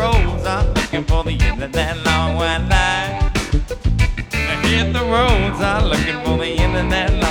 roads, I'm looking for the end of that long white line. Hit the roads, I'm looking for the end of that